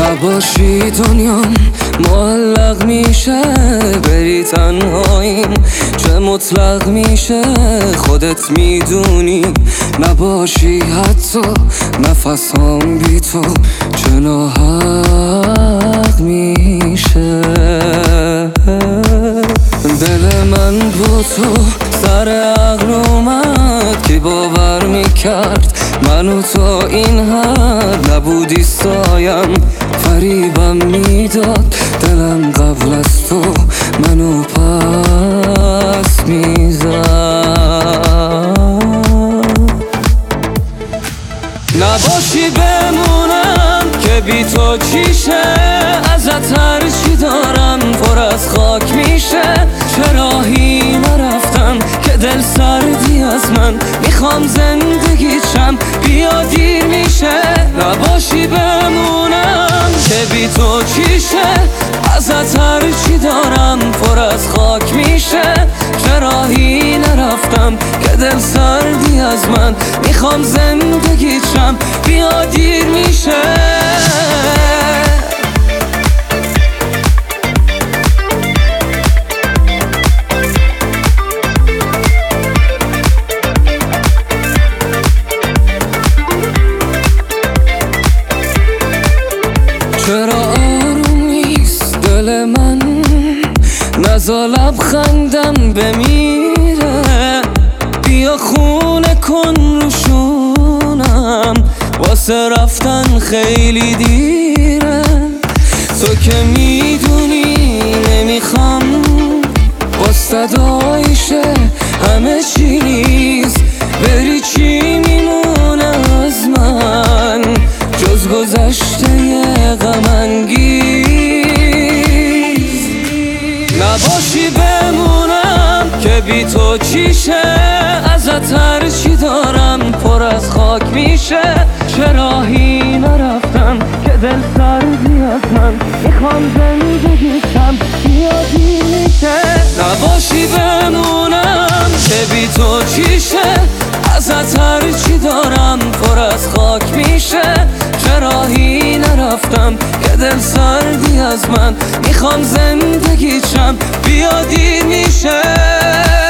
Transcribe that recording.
نباشی دنیام معلق میشه، بری تنهاییم چه مطلق میشه، خودت میدونی. نباشی حتی نفسام بی تو چه ناحق میشه. دل من با تو سر عقل اومد که باور میکرد منو تا این حد نبودی سایم، فریبم میداد دلم قبل از تو منو پس میزد. نباشی بمونم که بی تو چیشه، ازت هرچی دارم پر از خاک میشه. چراهی نرفتم که دل سردی از من میخوام زندگی چم بیا دیر میشه. نباشی بمونم که بی تو چیشه، ازت هرچی دارم پر از خاک میشه. چراهی نرفتم که دل سردی از من میخوام زندگی چم بیا دیر میشه. چرا آروم نیست دل من، نزا لبخندم بمیره. بیا خونه کن روشونم، واسه رفتن خیلی دیره. تو که میدونی نمیخوام با صدایشه همه چیز، بری چی میمونه از من جز گذشته غم انگیز. نباشی بمونم که بی تو چیشه، ازت هرچی دارم پر از خاک میشه. چراهی نرفتم که دل سردی از من میخوام زندگی چم بیا دیر میشه. نباشی بمونم که بی تو چیشه، ازت هرچی دارم پر از خاک میشه. چراهی نرفتم که دل سردی از من میخوام زندگی چم بیا دیر میشه.